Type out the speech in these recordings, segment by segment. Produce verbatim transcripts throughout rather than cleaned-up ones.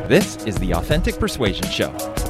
This is the Authentic Persuasion Show.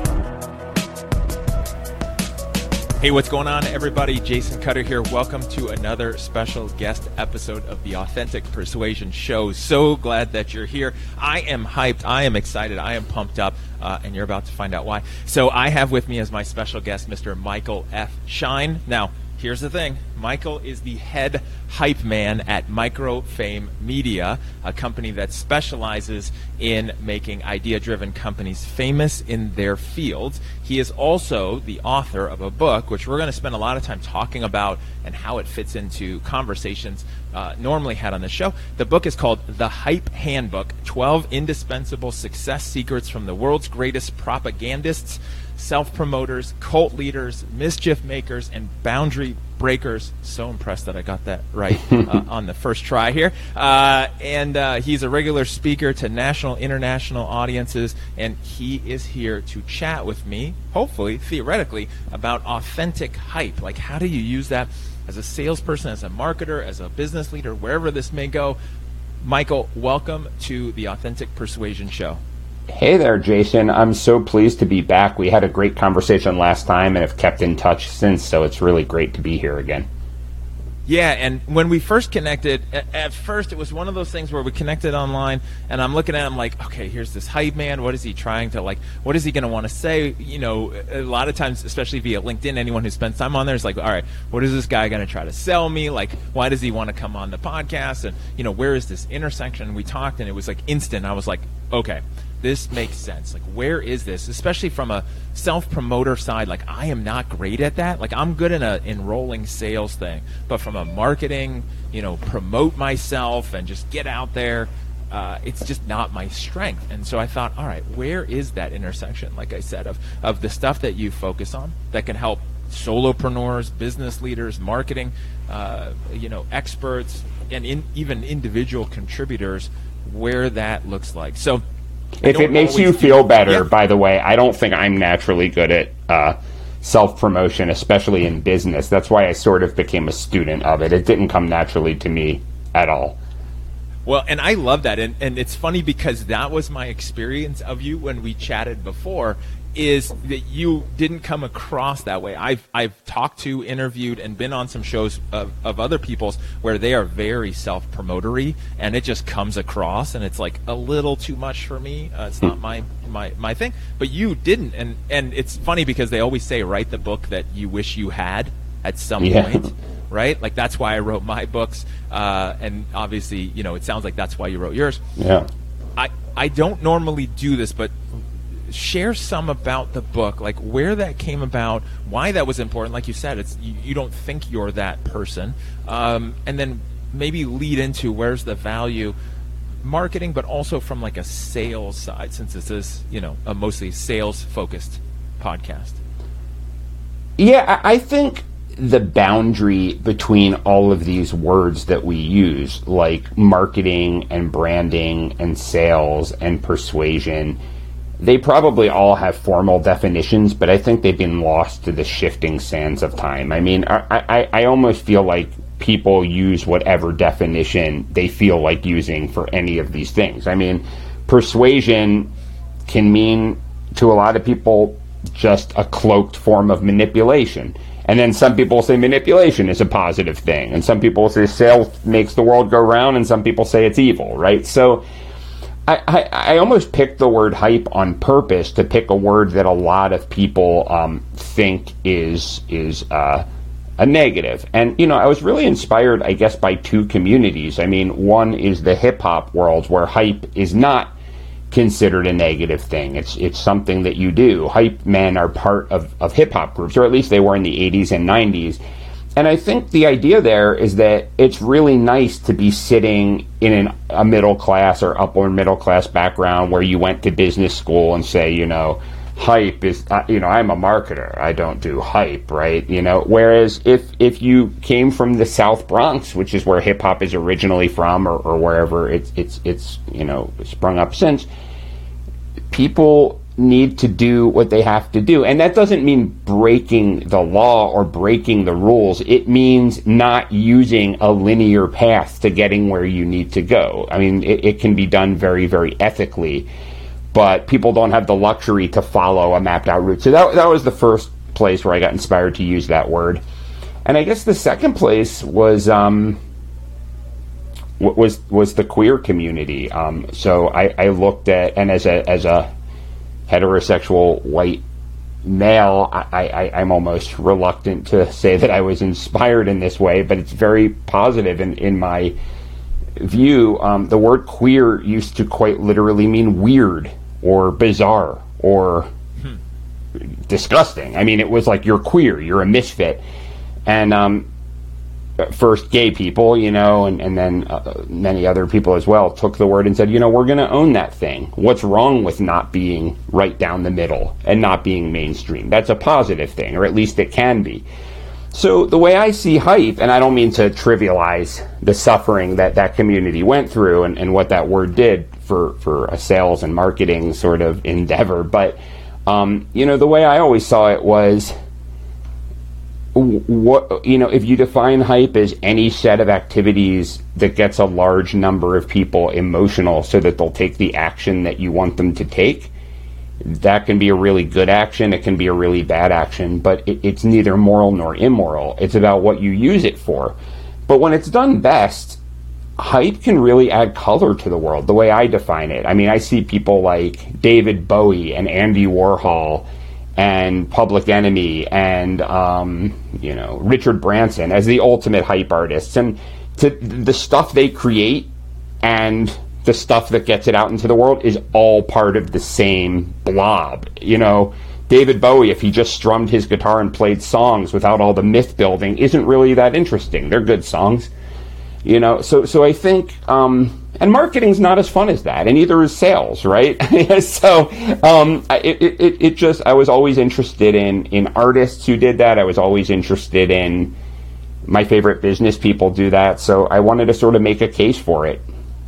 Hey, what's going on, everybody? Jason Cutter here. Welcome to another special guest episode of the Authentic Persuasion Show. So glad that you're here. I am hyped. I am excited. I am pumped up, uh, and you're about to find out why. So I have with me as my special guest Mister Michael F. Schein. Now, here's the thing. Michael is the head hype man at Microfame Media, a company that specializes in making idea-driven companies famous in their fields. He is also the author of a book, which we're going to spend a lot of time talking about and how it fits into conversations uh, normally had on the show. The book is called The Hype Handbook, twelve Indispensable Success Secrets from the World's Greatest Propagandists, Self-Promoters, Cult Leaders, Mischief Makers, and Boundary Breakers. So impressed that I got that right uh, on the first try here. Uh, and uh, he's a regular speaker to national, international audiences, and he is here to chat with me, hopefully, theoretically, about authentic hype. Like, how do you use that as a salesperson, as a marketer, as a business leader, wherever this may go? Michael, welcome to the Authentic Persuasion Show. Hey there, Jason. I'm so pleased to be back. We had a great conversation last time and have kept in touch since, so it's really great to be here again. Yeah, and when we first connected, at first it was one of those things where we connected online, and I'm looking at him like, okay, here's this hype man. What is he trying to, like, what is he going to want to say? You know, a lot of times, especially via LinkedIn, anyone who spends time on there is like, all right, what is this guy going to try to sell me? Like, why does he want to come on the podcast? And, you know, where is this intersection? We talked, and it was like instant. I was like, okay, this makes sense. Like, where is this? Especially from a self-promoter side, like, I am not great at that. Like, I'm good in a enrolling sales thing, but from a marketing, you know, promote myself and just get out there, uh, it's just not my strength. And so I thought, all right, where is that intersection, like I said, of, of the stuff that you focus on that can help solopreneurs, business leaders, marketing, uh, you know, experts, and in, even individual contributors, where that looks like. So if it makes you feel better, yeah. By the way, I don't think I'm naturally good at uh, self-promotion, especially in business. That's why I sort of became a student of it. It didn't come naturally to me at all. Well, and I love that. And, and it's funny because that was my experience of you when we chatted before, is that you didn't come across that way. I've I've talked to, interviewed, and been on some shows of, of other people's where they are very self-promotery, and it just comes across, and it's like a little too much for me. Uh, it's not my, my my thing. But you didn't, and and it's funny because they always say, write the book that you wish you had at some yeah. point, right? Like, that's why I wrote my books, uh, and obviously, you know, it sounds like that's why you wrote yours. Yeah. I I don't normally do this, but share some about the book, like where that came about, why that was important. Like you said, it's you, you don't think you're that person, um, and then maybe lead into where's the value marketing, but also from like a sales side, since this is, you know, a mostly sales focused podcast. Yeah, I think the boundary between all of these words that we use, like marketing and branding and sales and persuasion, they probably all have formal definitions, but I think they've been lost to the shifting sands of time. I mean, I, I, I almost feel like people use whatever definition they feel like using for any of these things. I mean, persuasion can mean to a lot of people just a cloaked form of manipulation. And then some people say manipulation is a positive thing. And some people say sales makes the world go round, and some people say it's evil, right? So I, I, I almost picked the word hype on purpose to pick a word that a lot of people um, think is is uh, a negative. And, you know, I was really inspired, I guess, by two communities. I mean, one is the hip-hop world, where hype is not considered a negative thing. It's it's something that you do. Hype men are part of, of hip-hop groups, or at least they were in the eighties and nineties. And I think the idea there is that it's really nice to be sitting in an, a middle class or upper middle class background where you went to business school and say, you know, hype is, uh, you know, I'm a marketer. I don't do hype, right? You know, whereas if, if you came from the South Bronx, which is where hip hop is originally from, or, or wherever it's, it's, it's, you know, sprung up since, people need to do what they have to do. And that doesn't mean breaking the law or breaking the rules. It means not using a linear path to getting where you need to go. I mean, it, it can be done very, very ethically. but people don't have the luxury to follow a mapped out route. So that that was the first place where I got inspired to use that word. And I guess the second place was um, was was the queer community. Um, so I, I looked at, and as a as a heterosexual white male, I, I, I'm almost reluctant to say that I was inspired in this way, but it's very positive in, in my view. Um, the word queer used to quite literally mean weird or bizarre or hmm. disgusting. I mean, it was like, you're queer, you're a misfit. And um, first gay people, you know, and, and then uh, many other people as well took the word and said, you know, we're going to own that thing. What's wrong with not being right down the middle and not being mainstream? That's a positive thing, or at least it can be. So the way I see Hype, and I don't mean to trivialize the suffering that that community went through and, and what that word did for, for a sales and marketing sort of endeavor, but, um, you know, the way I always saw it was, what, you know, if you define Hype as any set of activities that gets a large number of people emotional so that they'll take the action that you want them to take, that can be a really good action, it can be a really bad action, but it, it's neither moral nor immoral. It's about what you use it for. But when it's done best, Hype can really add color to the world, the way I define it. I mean, I see people like David Bowie and Andy Warhol and Public Enemy and, um, you know, Richard Branson as the ultimate hype artists. And to the stuff they create and the stuff that gets it out into the world is all part of the same blob. You know, David Bowie, if he just strummed his guitar and played songs without all the myth building, isn't really that interesting. They're good songs. You know, so so I think, um, and marketing's not as fun as that, and neither is sales, right? so um, it, it it just, I was always interested in in artists who did that. I was always interested in, my favorite business people do that. So I wanted to sort of make a case for it.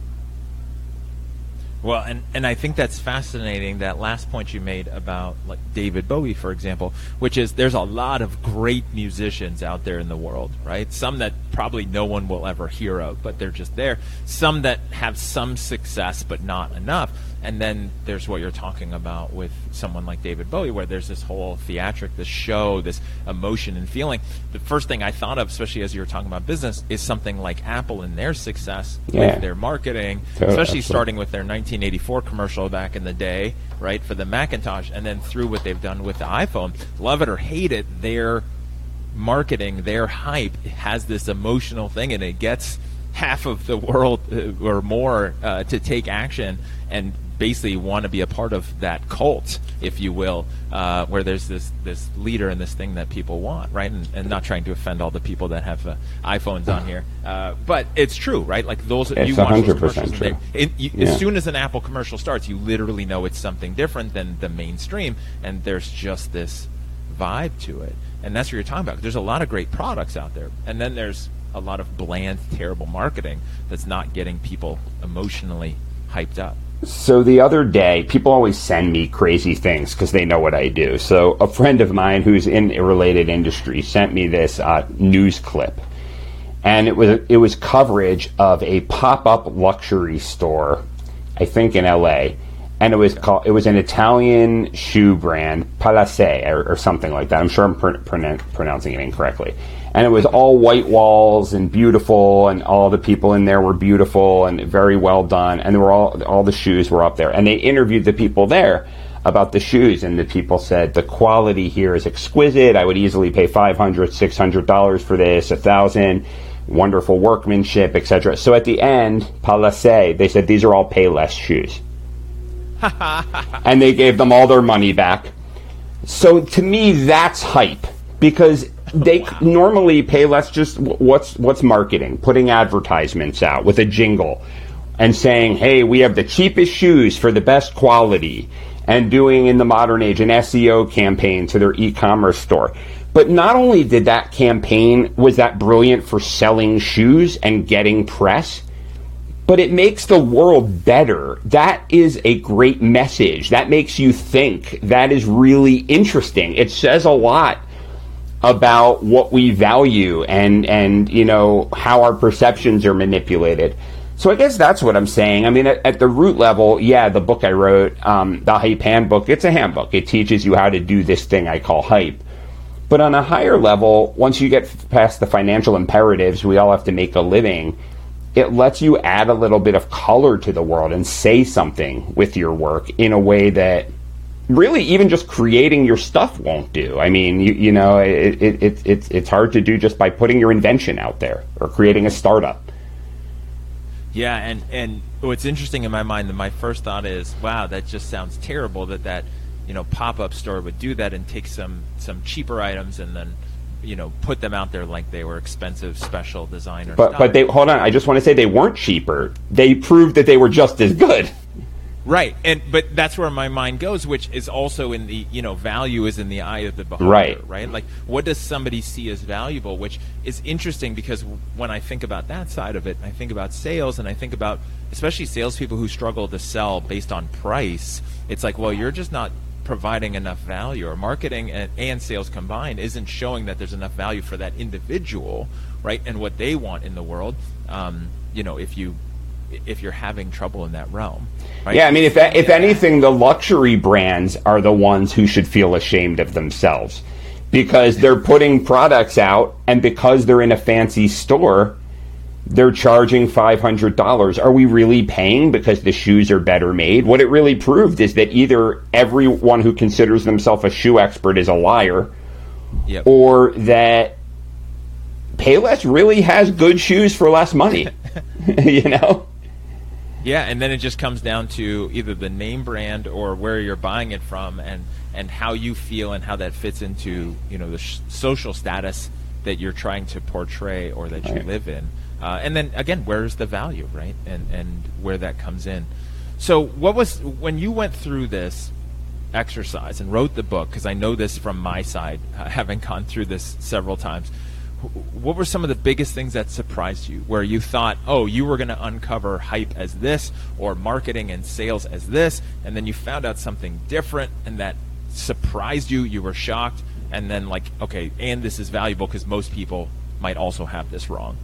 Well, and, and I think that's fascinating, that last point you made about like David Bowie, for example, which is there's a lot of great musicians out there in the world, right? Some that probably no one will ever hear of, but they're just there. Some that have some success, but not enough. And then there's what you're talking about with someone like David Bowie, where there's this whole theatric, this show, this emotion and feeling. The first thing I thought of, especially as you were talking about business, is something like Apple and their success yeah. with their marketing, totally, especially absolutely. starting with their nineteen eighty-four commercial back in the day, right, for the Macintosh, and then through what they've done with the iPhone. Love it or hate it, their marketing, their hype has this emotional thing, and it gets half of the world uh, or more uh, to take action and basically want to be a part of that cult, if you will, uh, where there's this this leader and this thing that people want, right? And, and not trying to offend all the people that have uh, iPhones on here, uh, but it's true, right? Like those, it's you watch one hundred those percent commercials, true. They, it, you, yeah. as soon as an Apple commercial starts, you literally know it's something different than the mainstream, and there's just this vibe to it, and that's what you're talking about. There's a lot of great products out there, and then there's a lot of bland, terrible marketing that's not getting people emotionally hyped up. So the other day, people always send me crazy things because they know what I do. So a friend of mine who's in a related industry sent me this uh, news clip, and it was it was coverage of a pop-up luxury store, I think in L A, and it was called it was an Italian shoe brand, Palazzo or, or something like that. I'm sure I'm pr- pron- pronouncing it incorrectly. And it was all white walls and beautiful, and all the people in there were beautiful and very well done. And they were all all the shoes were up there. And they interviewed the people there about the shoes, and the people said the quality here is exquisite. I would easily pay five hundred dollars, six hundred dollars for this, a thousand dollars. Wonderful workmanship, et cetera. So at the end, Palazzo, they said these are all Payless shoes, and they gave them all their money back. So to me, that's hype, because they wow. normally Payless just what's what's marketing, putting advertisements out with a jingle and saying, hey, we have the cheapest shoes for the best quality, and doing in the modern age an S E O campaign to their e-commerce store. But not only did that campaign, was that brilliant for selling shoes and getting press, but it makes the world better. That is a great message. That makes you think. That is really interesting. It says a lot about what we value and, and you know, how our perceptions are manipulated. So I guess that's what I'm saying. I mean, at, at the root level, yeah, the book I wrote, um, the Hype Handbook, it's a handbook. It teaches you how to do this thing I call hype. But on a higher level, once you get past the financial imperatives, we all have to make a living, it lets you add a little bit of color to the world and say something with your work in a way that really even just creating your stuff won't do. I mean, you, you know, it, it, it, it's, it's hard to do just by putting your invention out there or creating a startup. Yeah, and, and what's interesting in my mind, that my first thought is, wow, that just sounds terrible that that, you know, pop-up store would do that and take some, some cheaper items and then, you know, put them out there like they were expensive special designer but, stuff. But they, hold on, I just want to say they weren't cheaper. They proved that they were just as good. Right, and but that's where my mind goes, which is also in the, you know, value is in the eye of the beholder, right? Right, like what does somebody see as valuable, which is interesting because when I think about that side of it, I think about sales, and I think about especially salespeople who struggle to sell based on price. It's like, well, you're just not providing enough value, or marketing and, and sales combined isn't showing that there's enough value for that individual, right, and what they want in the world. Um, you know, if you if you're having trouble in that realm. Right? Yeah, I mean, if if anything, the luxury brands are the ones who should feel ashamed of themselves because they're putting products out, and because they're in a fancy store, they're charging five hundred dollars. Are we really paying because the shoes are better made? What it really proved is that either everyone who considers themselves a shoe expert is a liar, yep. or that Payless really has good shoes for less money, you know? Yeah, and then it just comes down to either the name brand or where you're buying it from, and, and how you feel and how that fits into, you know, the sh- social status that you're trying to portray or that you right. live in. Uh, and then again, where's the value, right? And and where that comes in. So what was, when you went through this exercise and wrote the book, because I know this from my side, uh, having gone through this several times, what were some of the biggest things that surprised you, where you thought, oh, you were going to uncover hype as this, or marketing and sales as this, and then you found out something different, and that surprised you, you were shocked, and then like, okay, and this is valuable because most people might also have this wrong?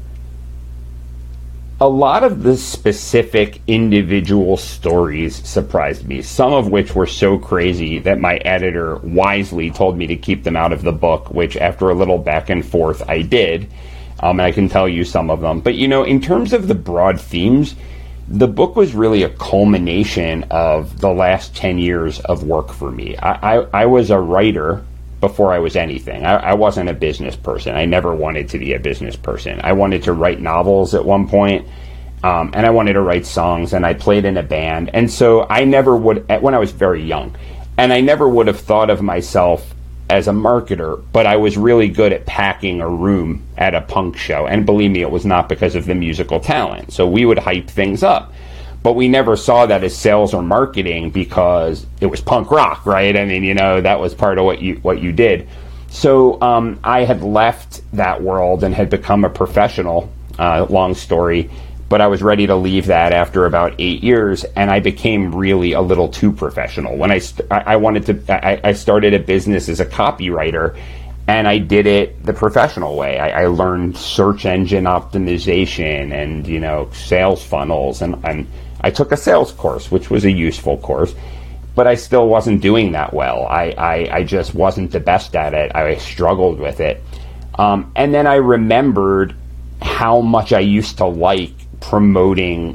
A lot of the specific individual stories surprised me, some of which were so crazy that my editor wisely told me to keep them out of the book, which after a little back and forth I did, um, and I can tell you some of them. But, you know, in terms of the broad themes, the book was really a culmination of the last ten years of work for me. I, I, I was a writer before I was anything. I, I wasn't a business person. I never wanted to be a business person. I wanted to write novels at one point, um, and I wanted to write songs, and I played in a band. And so I never would, when I was very young, and I never would have thought of myself as a marketer, but I was really good at packing a room at a punk show. And believe me, it was not because of the musical talent. So we would hype things up. But we never saw that as sales or marketing because it was punk rock, right? I mean, you know, that was part of what you what you did. So um, I had left that world and had become a professional, uh, long story, but I was ready to leave that after about eight years, and I became really a little too professional. When I, st- I, I wanted to, I, I started a business as a copywriter, and I did it the professional way. I, I learned search engine optimization and, you know, sales funnels, and, and I took a sales course, which was a useful course, but I still wasn't doing that well. I, I, I just wasn't the best at it. I struggled with it. Um, and then I remembered how much I used to like promoting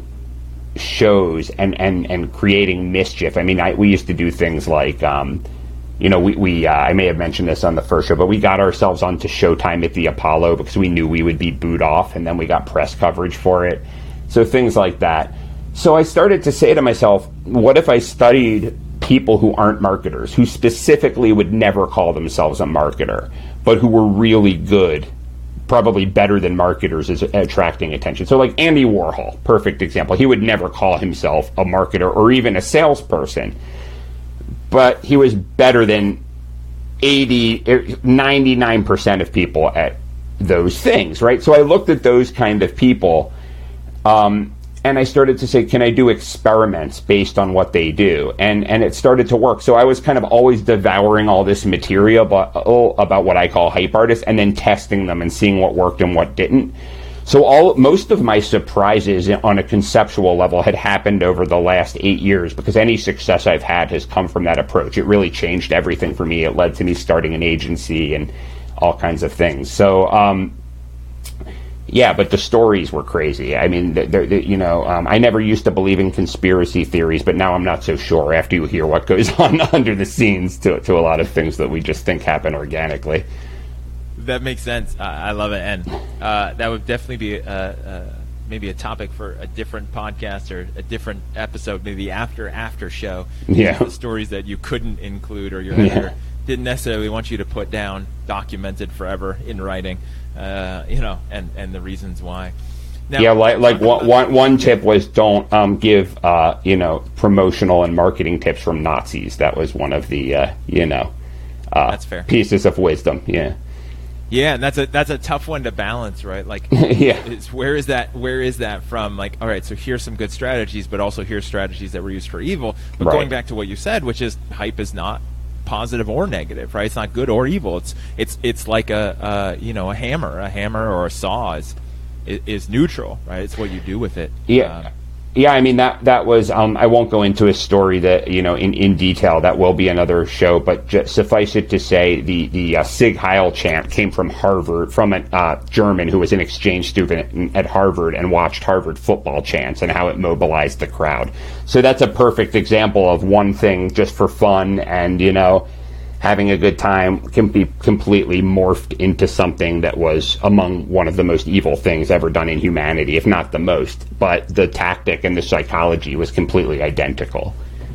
shows and, and, and creating mischief. I mean, I, we used to do things like, um, you know, we, we uh, I may have mentioned this on the first show, but we got ourselves onto Showtime at the Apollo because we knew we would be booed off, and then we got press coverage for it. So things like that. So I started to say to myself, what if I studied people who aren't marketers, who specifically would never call themselves a marketer, but who were really good, probably better than marketers at attracting attention. So like Andy Warhol, perfect example. He would never call himself a marketer or even a salesperson, but he was better than eighty, ninety-nine percent of people at those things, right? So I looked at those kind of people, um, and I started to say, can I do experiments based on what they do? And and it started to work. So I was kind of always devouring all this material about, about what I call hype artists, and then testing them and seeing what worked and what didn't. So all most of my surprises on a conceptual level had happened over the last eight years because any success I've had has come from that approach. It really changed everything for me. It led to me starting an agency and all kinds of things. So, um, yeah, but the stories were crazy. I mean, they're, they're, you know, um, I never used to believe in conspiracy theories, but now I'm not so sure after you hear what goes on under the scenes to to a lot of things that we just think happen organically. That makes sense. Uh, I love it, and uh, that would definitely be a, a, maybe a topic for a different podcast or a different episode, maybe after after show. Yeah, the stories that you couldn't include or your yeah. editor didn't necessarily want you to put down, documented forever in writing. Uh, you know, and, and the reasons why. Now, yeah, like like one, one one tip was don't um, give uh, you know promotional and marketing tips from Nazis. That was one of the uh, you know uh, that's fair. pieces of wisdom. Yeah. Yeah, and that's a that's a tough one to balance, right? Like, yeah, it's, where is that where is that from? Like, all right, so here's some good strategies, but also here's strategies that were used for evil. But right. going back to what you said, which is hype is not positive or negative, right? It's not good or evil. It's it's it's like a uh, you know a hammer, a hammer or a saw is is neutral, right? It's what you do with it. Yeah. Um, Yeah, I mean, that that was, um, I won't go into a story that, you know, in, in detail. That will be another show. But just suffice it to say, the, the uh, Sig Heil chant came from Harvard, from a uh, German who was an exchange student at Harvard and watched Harvard football chants and how it mobilized the crowd. So that's a perfect example of one thing just for fun and, you know, having a good time can be completely morphed into something that was among one of the most evil things ever done in humanity, if not the most. But the tactic and the psychology was completely identical.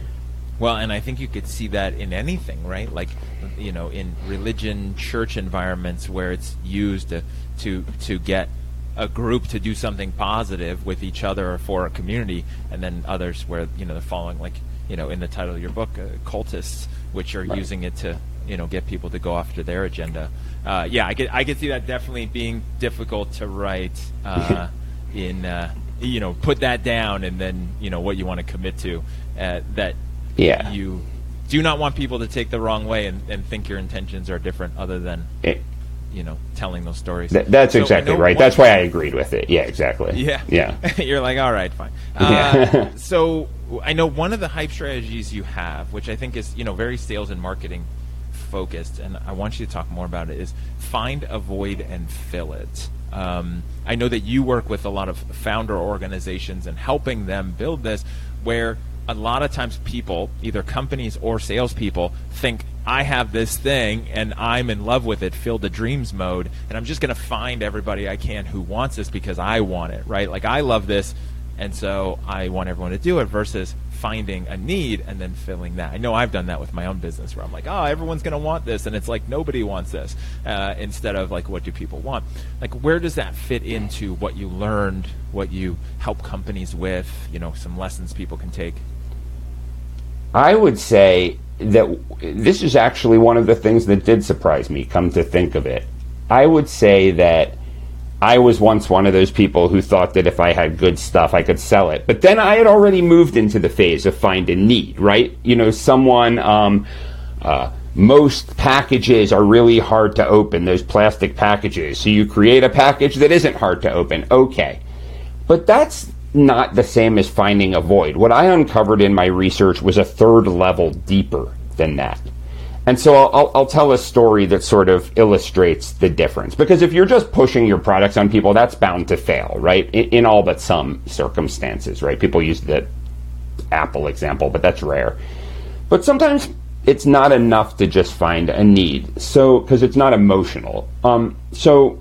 Well, and I think you could see that in anything, right? Like, you know, in religion, church environments where it's used to to, to get a group to do something positive with each other or for a community, and then others where, you know, they're following, like, you know, in the title of your book, uh, cultists, which are right. using it to, you know, get people to go after their agenda. Uh, yeah, I could I could see that definitely being difficult to write uh, in, uh, you know, put that down and then, you know, what you want to commit to. Uh, that yeah. you do not want people to take the wrong way and, and think your intentions are different other than, it, you know, telling those stories. Th- that's so exactly right. That's why I agreed with it. Yeah, exactly. Yeah. Yeah. You're like, all right, fine. Uh, yeah. So I know one of the hype strategies you have, which I think is, you know, very sales and marketing focused, and I want you to talk more about it, is find, avoid, and fill it. Um, I know that you work with a lot of founder organizations and helping them build this, where a lot of times people, either companies or salespeople, think, I have this thing and I'm in love with it, fill the dreams mode, and I'm just going to find everybody I can who wants this because I want it, right? Like, I love this, and so I want everyone to do it, versus finding a need and then filling that. I know I've done that with my own business where I'm like, oh, everyone's going to want this, and it's like nobody wants this, uh, instead of like, what do people want? Like, where does that fit into what you learned, what you help companies with, you know, some lessons people can take? I would say that this is actually one of the things that did surprise me, come to think of it. I would say that I was once one of those people who thought that if I had good stuff, I could sell it. But then I had already moved into the phase of find a need, right? You know, someone, um, uh, most packages are really hard to open, those plastic packages. So you create a package that isn't hard to open. Okay. But that's not the same as finding a void. What I uncovered in my research was a third level deeper than that. And so I'll, I'll tell a story that sort of illustrates the difference. Because if you're just pushing your products on people, that's bound to fail, right? In, in all but some circumstances, right? People use the Apple example, but that's rare. But sometimes it's not enough to just find a need. So, because it's not emotional. Um, so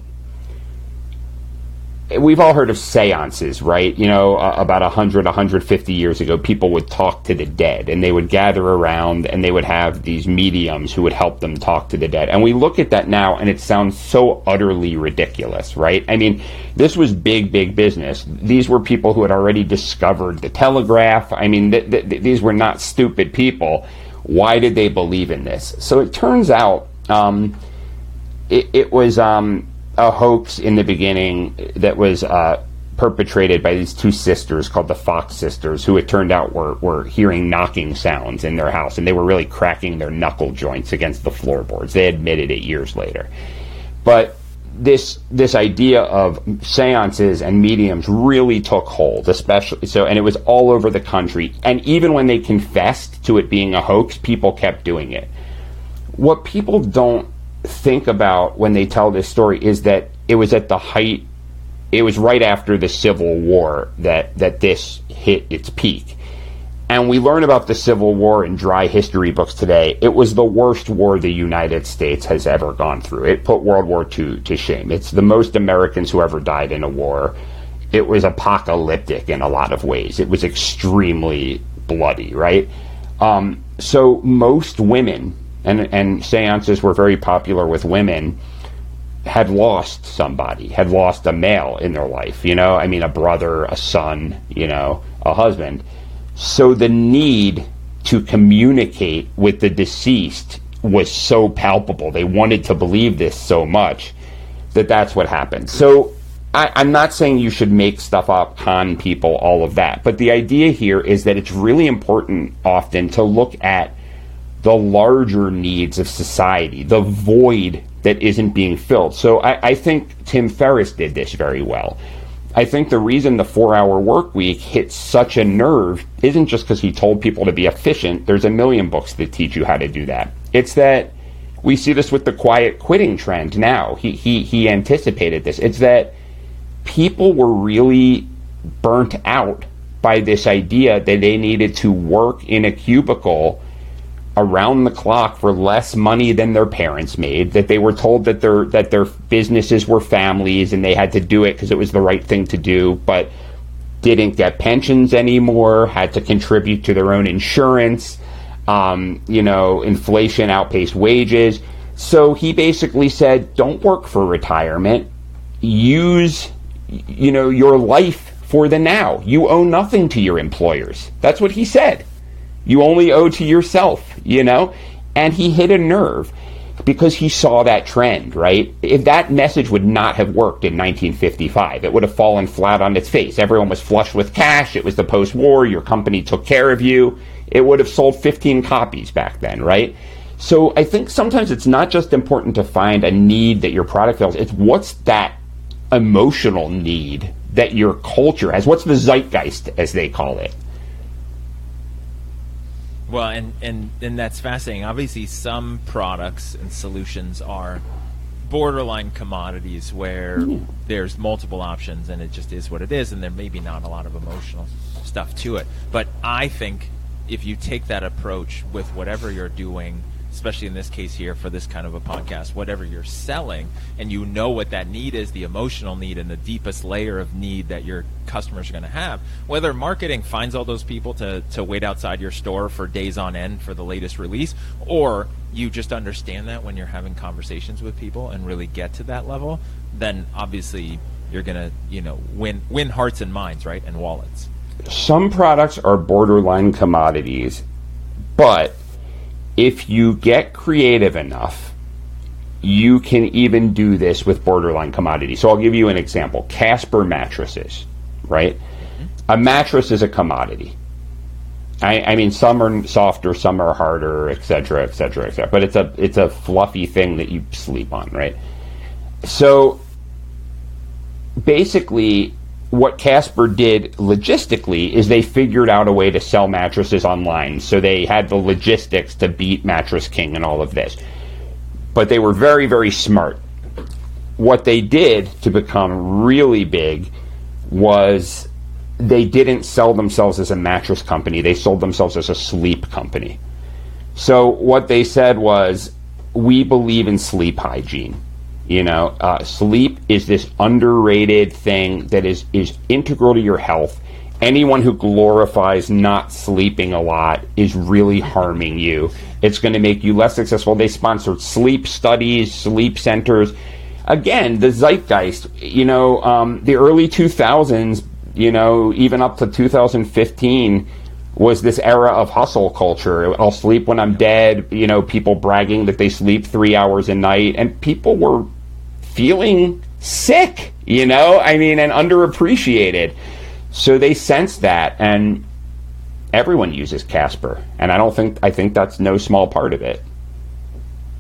we've all heard of seances, right? You know, uh, about one hundred, one hundred fifty years ago, people would talk to the dead, and they would gather around, and they would have these mediums who would help them talk to the dead. And we look at that now, and it sounds so utterly ridiculous, right? I mean, this was big, big business. These were people who had already discovered the telegraph. I mean, th- th- these were not stupid people. Why did they believe in this? So it turns out um, it, it was... Um, a hoax in the beginning that was uh, perpetrated by these two sisters called the Fox sisters, who it turned out were, were hearing knocking sounds in their house, and they were really cracking their knuckle joints against the floorboards. They admitted it years later. But this this idea of seances and mediums really took hold, especially so, and it was all over the country. And even when they confessed to it being a hoax, people kept doing it. What people don't think about when they tell this story is that it was at the height, it was right after the Civil War that, that this hit its peak. And we learn about the Civil War in dry history books today. It was the worst war the United States has ever gone through. It put World War Two to shame. It's the most Americans who ever died in a war. It was apocalyptic in a lot of ways. It was extremely bloody, right? Um, so most women, and, and seances were very popular with women, had lost somebody, had lost a male in their life, you know? I mean, a brother, a son, you know, a husband. So the need to communicate with the deceased was so palpable. They wanted to believe this so much that that's what happened. So I, I'm not saying you should make stuff up, con people, all of that. But the idea here is that it's really important often to look at the larger needs of society, the void that isn't being filled. So I, I think Tim Ferriss did this very well. I think the reason the four-hour work week hit such a nerve isn't just because he told people to be efficient. There's a million books that teach you how to do that. It's that we see this with the quiet quitting trend now. He he he anticipated this. It's that people were really burnt out by this idea that they needed to work in a cubicle around the clock for less money than their parents made, that they were told that their that their businesses were families and they had to do it because it was the right thing to do, but didn't get pensions anymore, had to contribute to their own insurance, um, you know, inflation outpaced wages. So he basically said, don't work for retirement, use, you know, your life for the now. You owe nothing to your employers. That's what he said. You only owe to yourself, you know? And he hit a nerve because he saw that trend, right? If that message would not have worked in nineteen fifty-five, it would have fallen flat on its face. Everyone was flush with cash. It was the post-war. Your company took care of you. It would have sold fifteen copies back then, right? So I think sometimes it's not just important to find a need that your product fills. It's what's that emotional need that your culture has. What's the zeitgeist, as they call it? Well, and, and, and that's fascinating. Obviously, some products and solutions are borderline commodities where mm. there's multiple options and it just is what it is, and there may be not a lot of emotional stuff to it. But I think if you take that approach with whatever you're doing, especially in this case here for this kind of a podcast, whatever you're selling, and you know what that need is, the emotional need and the deepest layer of need that your customers are going to have, whether marketing finds all those people to, to wait outside your store for days on end for the latest release, or you just understand that when you're having conversations with people and really get to that level, then obviously you're going to, you know, win win hearts and minds, right, and wallets. Some products are borderline commodities, but if you get creative enough, you can even do this with borderline commodities. So I'll give you an example. Casper mattresses, right? Mm-hmm. A mattress is a commodity. I, I mean, some are softer, some are harder, et cetera, et cetera, et cetera. But it's a it's a fluffy thing that you sleep on, right? So basically, what Casper did logistically is they figured out a way to sell mattresses online. So they had the logistics to beat Mattress King and all of this. But they were very, very smart. What they did to become really big was they didn't sell themselves as a mattress company. They sold themselves as a sleep company. So what they said was, we believe in sleep hygiene. You know, uh, sleep is this underrated thing that is, is integral to your health. Anyone who glorifies not sleeping a lot is really harming you. It's going to make you less successful. They sponsored sleep studies, sleep centers. Again, the zeitgeist, you know, um, the early two thousands, you know, even up to two thousand fifteen, was this era of hustle culture. I'll sleep when I'm dead, you know, people bragging that they sleep three hours a night, and people were feeling sick, you know, I mean, and underappreciated. So they sensed that, and everyone uses Casper, and I don't think, I think that's no small part of it.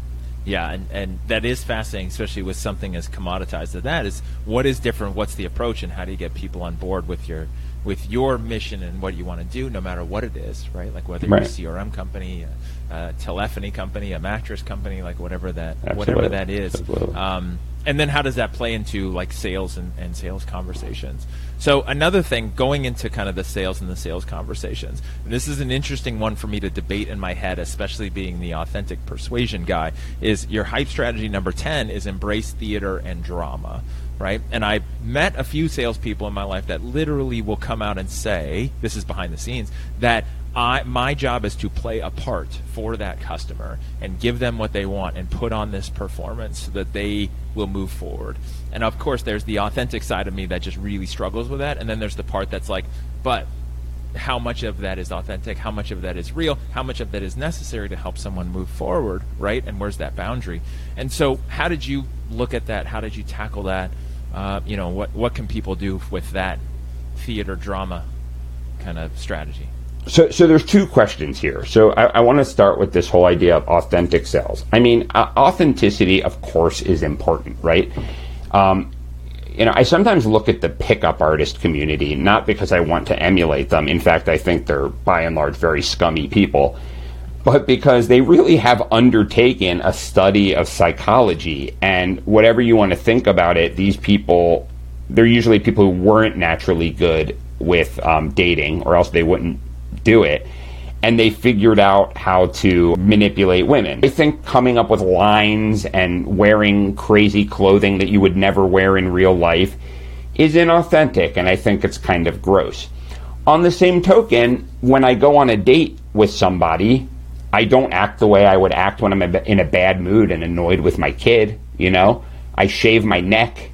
Yeah, and, and that is fascinating, especially with something as commoditized as that. Is what is different? What's the approach, and how do you get people on board with your with your mission and what you want to do, no matter what it is, right? Like whether right. you're a C R M company, a, a telephony company, a mattress company, like whatever that Absolutely. whatever that is. Absolutely. Um, and then how does that play into like sales and, and sales conversations? So another thing, going into kind of the sales and the sales conversations, and this is an interesting one for me to debate in my head, especially being the authentic persuasion guy, is your hype strategy number ten is embrace theater and drama, right? And I met a few salespeople in my life that literally will come out and say, this is behind the scenes, that I, my job is to play a part for that customer and give them what they want and put on this performance so that they will move forward. And of course, there's the authentic side of me that just really struggles with that. And then there's the part that's like, but how much of that is authentic? How much of that is real? How much of that is necessary to help someone move forward, right? And where's that boundary? And so how did you look at that? How did you tackle that? Uh, you know, what, what can people do with that theater drama kind of strategy? So, so there's two questions here. So I, I want to start with this whole idea of authentic sales. I mean, uh, authenticity, of course, is important, right? Um, you know, I sometimes look at the pickup artist community, not because I want to emulate them. In fact, I think they're, by and large, very scummy people, but because they really have undertaken a study of psychology. And whatever you want to think about it, these people, they're usually people who weren't naturally good with um, dating, or else they wouldn't do it, and they figured out how to manipulate women. I think coming up with lines and wearing crazy clothing that you would never wear in real life is inauthentic, and I think it's kind of gross. On the same token, when I go on a date with somebody, I don't act the way I would act when I'm in a bad mood and annoyed with my kid, you know? I shave my neck,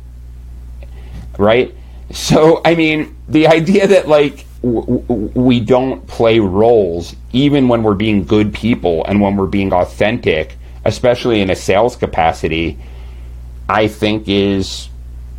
right? So, I mean, the idea that, like, we don't play roles even when we're being good people and when we're being authentic, especially in a sales capacity, I think is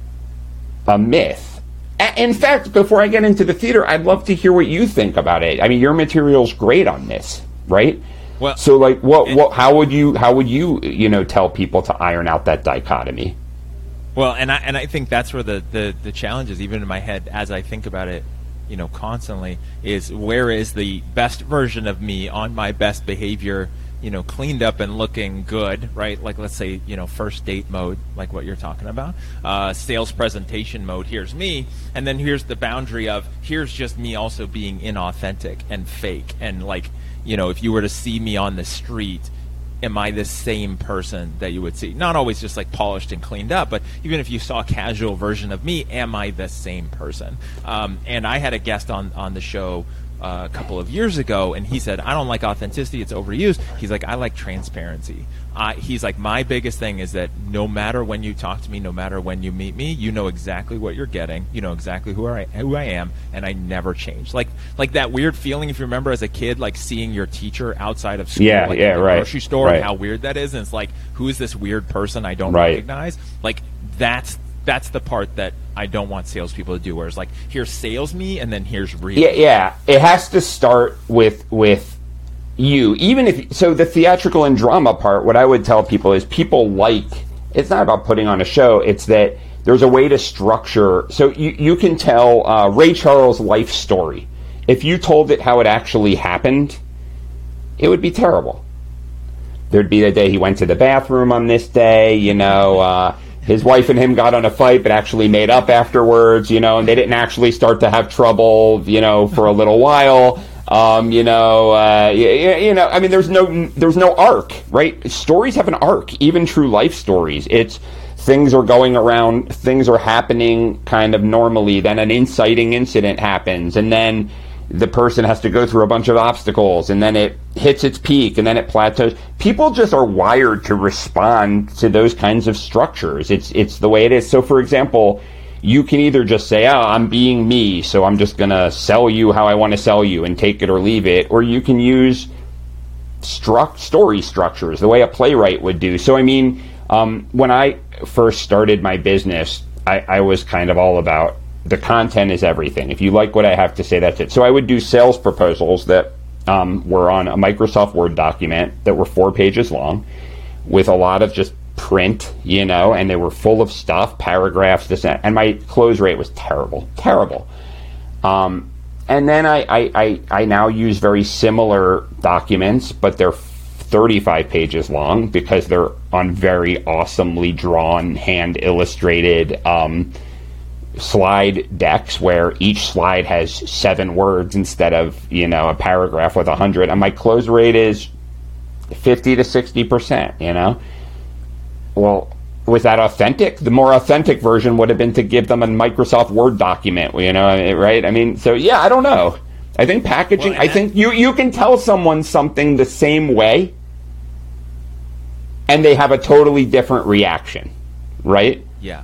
a myth. In fact, before I get into the theater, I'd love to hear what you think about it. I mean, your material's great on this, right? Well, so like, what, what, how would you, how would you, you know, tell people to iron out that dichotomy? Well, and I and I think that's where the, the, the challenge is, even in my head, as I think about it, you know, constantly, is where is the best version of me on my best behavior, you know, cleaned up and looking good, right? Like, let's say, you know, first date mode, like what you're talking about, uh, sales presentation mode, here's me, and then here's the boundary of, here's just me also being inauthentic and fake, and like, you know, if you were to see me on the street, am I the same person that you would see? Not always just like polished and cleaned up, but even if you saw a casual version of me, am I the same person? Um, and I had a guest on, on the show uh, a couple of years ago, and he said, I don't like authenticity, it's overused. He's like, I like transparency. I, he's like, my biggest thing is that no matter when you talk to me, no matter when you meet me, you know exactly what you're getting, you know exactly who I, who I am, and I never change. Like like that weird feeling, if you remember as a kid, like seeing your teacher outside of school, yeah, like yeah, in the right, grocery store, right. and how weird that is, and it's like, who is this weird person I don't right. recognize? Like, that's that's the part that I don't want salespeople to do, where it's like, here's sales me, and then here's real. Yeah, yeah. It has to start with with you. Even if so, the theatrical and drama part, what I would tell people is people like, it's not about putting on a show, it's that there's a way to structure. So you, you can tell uh, Ray Charles' life story. If you told it how it actually happened, it would be terrible. There'd be the day he went to the bathroom on this day, you know, uh, his wife and him got on a fight but actually made up afterwards, you know, and they didn't actually start to have trouble, you know, for a little while. Um, you know, uh, you, you know, I mean, there's no, there's no arc, right? Stories have an arc, even true life stories. It's things are going around, things are happening kind of normally, then an inciting incident happens, and then the person has to go through a bunch of obstacles, and then it hits its peak, and then it plateaus. People just are wired to respond to those kinds of structures. It's, it's the way it is. So, for example, you can either just say, oh, I'm being me, so I'm just going to sell you how I want to sell you and take it or leave it. Or you can use struct story structures, the way a playwright would do. So, I mean, um, when I first started my business, I, I was kind of all about the content is everything. If you like what I have to say, that's it. So I would do sales proposals that um, were on a Microsoft Word document that were four pages long, with a lot of just print, you know, and they were full of stuff, paragraphs, this and, and my close rate was terrible, terrible. Um, and then I, I, I, I now use very similar documents, but they're thirty-five pages long because they're on very awesomely drawn, hand illustrated um, slide decks where each slide has seven words instead of, you know, a paragraph with a hundred. And my close rate is fifty to sixty percent, you know. Well, was that authentic? The more authentic version would have been to give them a Microsoft Word document, you know, right? I mean, so yeah, I don't know. I think packaging, well, I think you, you can tell someone something the same way and they have a totally different reaction, right? Yeah.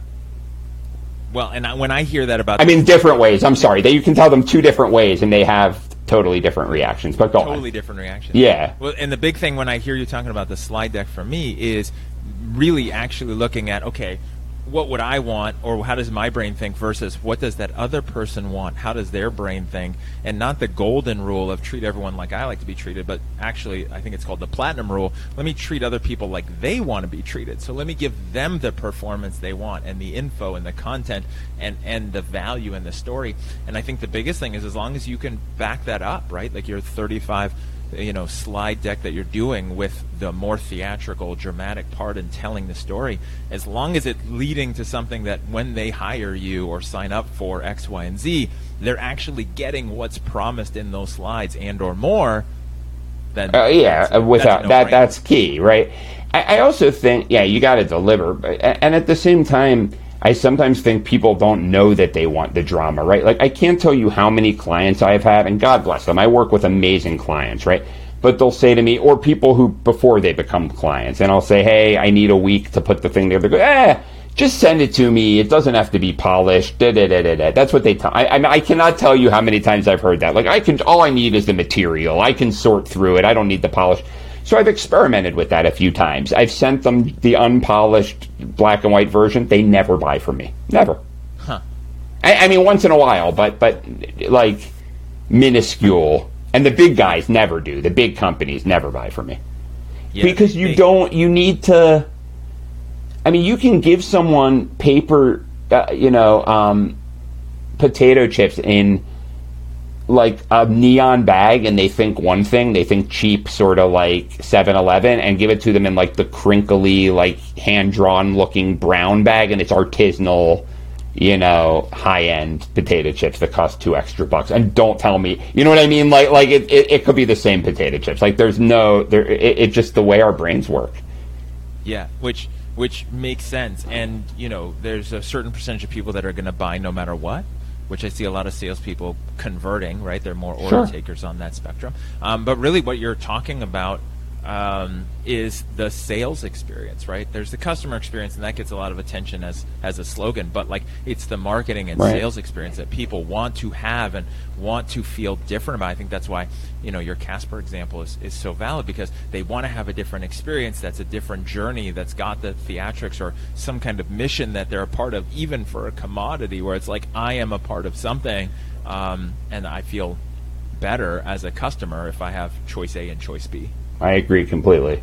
Well, and I, when I hear that about... I mean, different ways. I'm sorry. They, you can tell them two different ways and they have totally different reactions. But go totally on. Totally different reactions. Yeah. Well, and the big thing when I hear you talking about the slide deck for me is really actually looking at, okay, what would I want, or how does my brain think versus what does that other person want? How does their brain think? And not the golden rule of treat everyone like I like to be treated, but actually I think it's called the platinum rule. Let me treat other people like they want to be treated. So let me give them the performance they want and the info and the content and, and the value in the story. And I think the biggest thing is as long as you can back that up, right? Like your thirty-five you know, slide deck that you're doing with the more theatrical, dramatic part in telling the story, as long as it's leading to something that when they hire you or sign up for X, Y, and Z, they're actually getting what's promised in those slides and or more, then uh, yeah, that's, without that's that, that's key, right? I, I also think, yeah, you got to deliver, but, and at the same time, I sometimes think people don't know that they want the drama, right? Like, I can't tell you how many clients I've had, and God bless them, I work with amazing clients, right? But they'll say to me, or people who, before they become clients, and I'll say, hey, I need a week to put the thing together. They go, eh, just send it to me. It doesn't have to be polished. Da, da, da, da, da. That's what they tell. I, I, I cannot tell you how many times I've heard that. Like, I can, all I need is the material. I can sort through it. I don't need the polish. So I've experimented with that a few times. I've sent them the unpolished black and white version. They never buy from me. Never. Huh. I, I mean, once in a while, but but like minuscule. And the big guys never do. The big companies never buy from me. Yeah, because you they, don't, you need to, I mean, you can give someone paper, uh, you know, um, potato chips in like a neon bag and they think one thing, they think cheap, sort of like seven eleven, and give it to them in like the crinkly, like hand-drawn looking brown bag, and it's artisanal, you know, high-end potato chips that cost two extra bucks. And don't tell me, you know what I mean? Like, like it, it, it could be the same potato chips. Like, there's no, there, it, it's just the way our brains work. Yeah, which which makes sense. And, you know, there's a certain percentage of people that are going to buy no matter what, which I see a lot of salespeople converting, right? They're more order sure. takers on that spectrum. Um, but really what you're talking about um, is the sales experience, right? There's the customer experience, and that gets a lot of attention as, as a slogan, but like it's the marketing and right. sales experience that people want to have and want to feel different about. I think that's why, you know, your Casper example is, is so valid, because they want to have a different experience that's a different journey, that's got the theatrics or some kind of mission that they're a part of, even for a commodity where it's like, I am a part of something, um, and I feel better as a customer if I have choice A and choice B. I agree completely.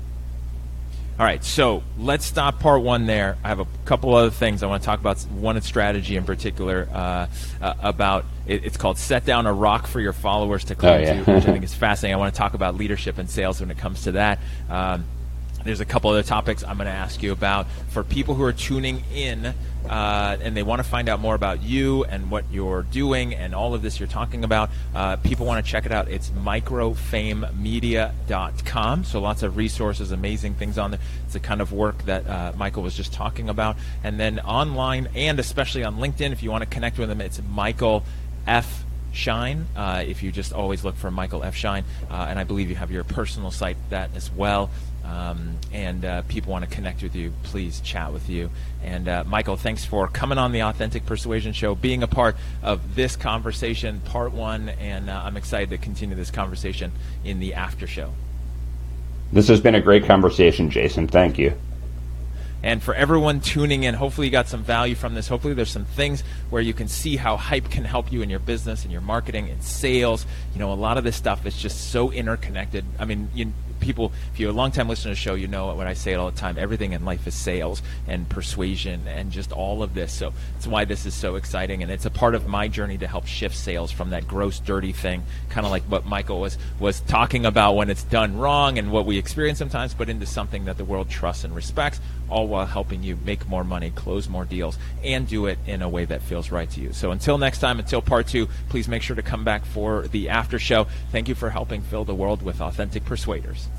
All right, so let's stop part one there. I have a couple other things I want to talk about. One strategy in particular uh, uh, about it, it's called Set Down a Rock for Your Followers to Cling oh, yeah. to, which I think is fascinating. I want to talk about leadership and sales when it comes to that. Um, there's a couple other topics I'm going to ask you about. For people who are tuning in uh, and they want to find out more about you and what you're doing and all of this you're talking about, uh, people want to check it out. It's microfame media dot com. So lots of resources, amazing things on there. It's the kind of work that uh, Michael was just talking about. And then online, and especially on LinkedIn, if you want to connect with him, it's Michael F. Shine. Uh, if you just always look for Michael F. Shine. Uh, and I believe you have your personal site, that as well. Um, and uh, people want to connect with you, please chat with you. And uh, Michael, thanks for coming on the Authentic Persuasion Show, being a part of this conversation, part one, and uh, I'm excited to continue this conversation in the after show. This has been a great conversation, Jason. Thank you. And for everyone tuning in, hopefully you got some value from this. Hopefully there's some things where you can see how hype can help you in your business and your marketing and sales. You know, a lot of this stuff is just so interconnected. I mean, you people, if you're a long-time listener to the show, you know when I say it all the time, everything in life is sales and persuasion and just all of this. So that's why this is so exciting, and it's a part of my journey to help shift sales from that gross, dirty thing, kind of like what Michael was, was talking about when it's done wrong and what we experience sometimes, but into something that the world trusts and respects, all while helping you make more money, close more deals, and do it in a way that feels right to you. So until next time, until part two, please make sure to come back for the after show. Thank you for helping fill the world with authentic persuaders.